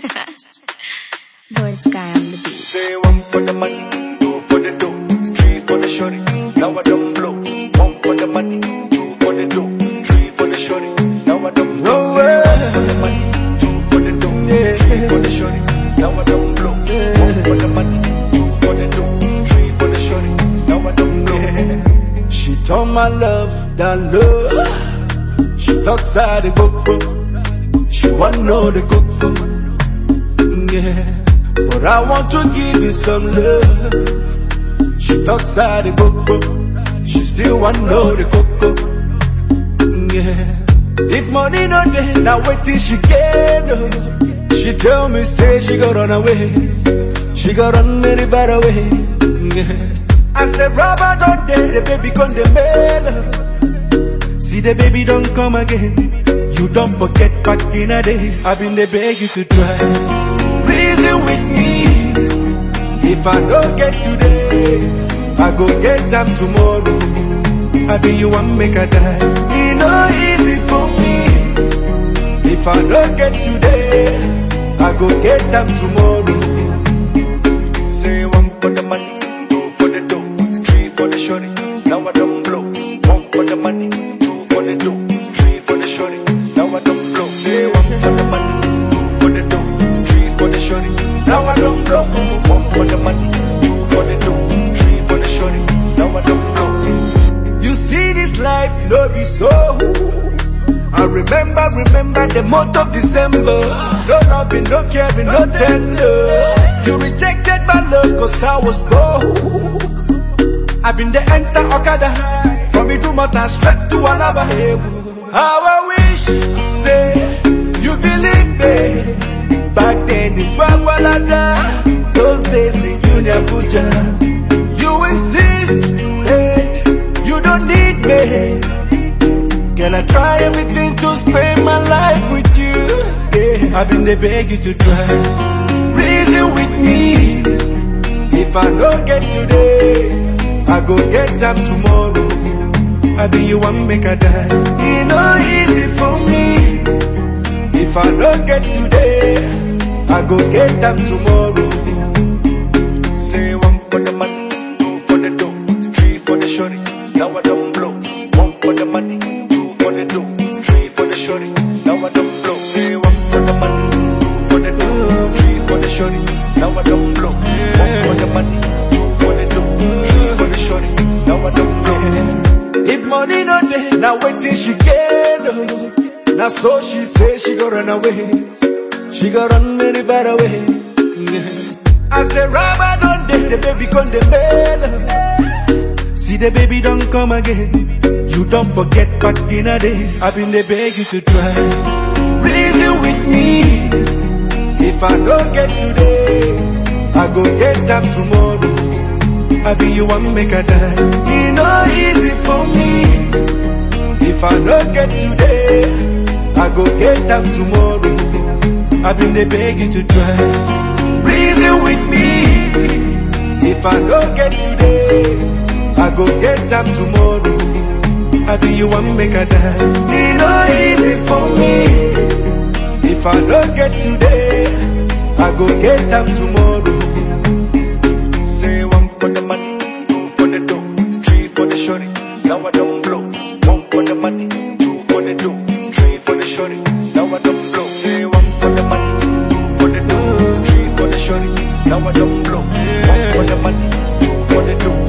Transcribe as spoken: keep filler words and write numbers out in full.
Born Sky on the beat. Say one for the money, two for the dough, three for the shorty. Now I don't blow. One for the money, two for the dough, three for the shorty. Now I don't blow. One for the money, two for the dough, three for the shorty. Now I don't blow. One for the money, two for the dough, three for the shorty. Now I don't blow. She told my love that love. She talks out the coco. She want know the coco. Yeah, but I want to give you some love. She talks out the coco. She still want know the coco. Yeah, if money no dey, now wait till she get no. She tell me say she go run away. She go run very far away. Yeah. As the rubber don't dey, the baby come the mail. See the baby don't come again. You don't forget back in the days. I've been the beg you to try. Reason with me. If I don't get today, I go get them tomorrow. I be you want make a die. It no easy for me. If I don't get today, I go get them tomorrow. Say one for the money, two for the dough, three for the shorty. Now I don't blow. One for the money, two for the dough, three for the shorty. Now I don't blow. Say one for the money, two for the dough, three for the shorty. Now I don't blow. One for the money, two for the dough, three for the shorty. Now I don't blow. You see this life, love is so. I remember, remember the month of December. No loving, no caring, no tender. You rejected my love cause I was broke. I've been the enter Okada. From Idumota straight to Alaba. How I wish, say, you believe me. Back then in Bagwalada, those days in Junior Buja. You insist, hey, you don't need me. Girl, I try everything to spend my life with you. Yeah, I've been the beg you to try. Reason with me. If I don't get today, I go get them tomorrow. I be you want make a die. It no easy for me. If I don't get today, I go get them tomorrow. Say one for the money, two for the dough, three for the shorty. Now I don't blow. One for the money, two for the dough, three for the shorty. Now I don't blow. Say one for the money, two for the dough, three for the shorty. Now I don't blow. One for the money, two for the dough, three for the shorty. Now I don't blow. If money no dey, now wait till she get no. Now so she say she go run away. She go run very far away. As the rubber don't dey, the baby come the mail. See the baby don't come again. You don't forget back in the days. I've been the beg you to try. Reason with me. If I don't get today, I go get them tomorrow. I be you want make a die. It no easy for me. If I don't get today, I go get them tomorrow. I've been the beg you to try. Reason with me. If I don't get today, I go get them tomorrow. I be you want make a die. It no easy for me. If I don't get today, I go get them tomorrow. Say one for the money, two for the dough, three for the shorty. Now I don't blow. One for the money, two for the dough, three for the shorty. Now I don't blow. Say one for the money, two for the dough, three for the shorty. Now I don't blow. One for the money, two for the dough.